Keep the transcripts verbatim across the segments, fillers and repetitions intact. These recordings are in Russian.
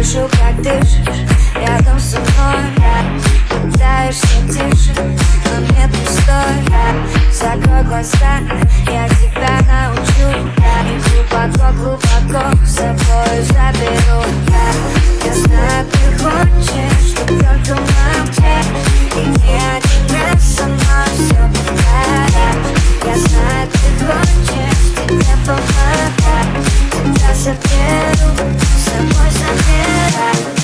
слышу, как дышишь рядом со мной. Пытаешься тише, но мне пустой. Закрой глаза, я тебя научу. И глубоко-глубоко с собой заберу. Я знаю, ты хочешь, чтоб только молчать. И не один раз со мной все повторять. Я знаю, ты хочешь, тебе помогать. Тебя заберу, с собой забирай.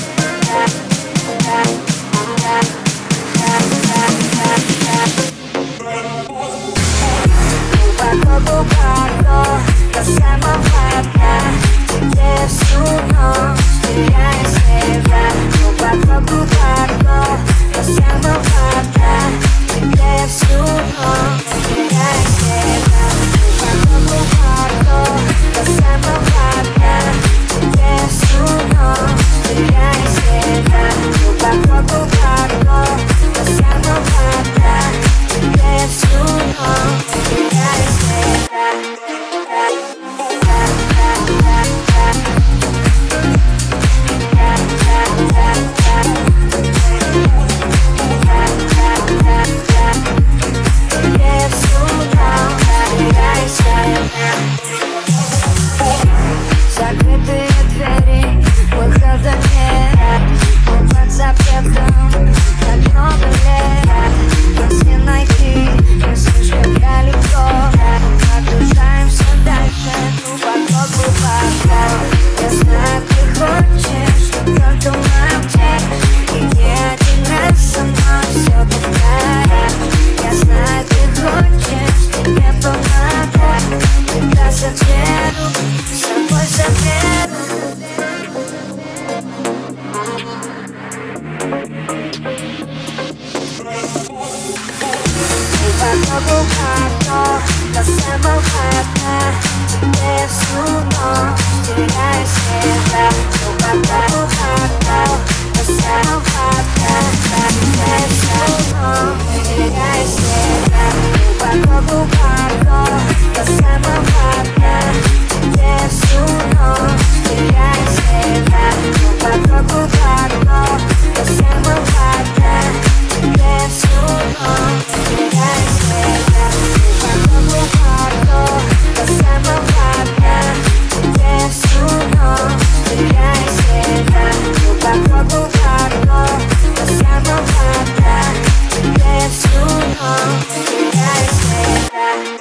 Глубоко-глубоко до самого дна. Тебе всю ночь теряя себя. Глубоко-глубоко до самого дна. Тебе всю ночь теряя себя. Глубоко-глубоко до самого дна. Тебе всю ночь теряя себя. Глубоко-глубоко до самого дна. Тебе всю ночь теряя себя. Закрытые двери, выхода нет. Мы под запретом так много лет. Нас не найти, мы слишком далеко. Погружаемся дальше, глубоко-глубоко. Я знаю, ты хочешь, чтоб только молчать. И не один раз со мной все повторять. Я знаю, ты хочешь, тебе помогать. Тебя заберу, с собой заберу. Глубоко-глубоко до самого дна. Тебе всю ночь теряя себя. Глубоко-глубоко до самого дна. Тебе всю ночь теряя себя. Глубоко-глубоко до самого дна. Тебе всю ночь теряя себя. Глубоко-глубоко до самого дна. Тебе всю ночь теряя себя. Глубоко-глубоко до самого дна. Тебе всю ночь теряя себя. Глубоко-глубоко до самого дна. Тебе всю ночь теряя себя.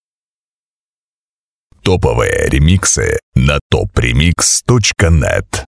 Топовые ремиксы на топ ремикс точка нет.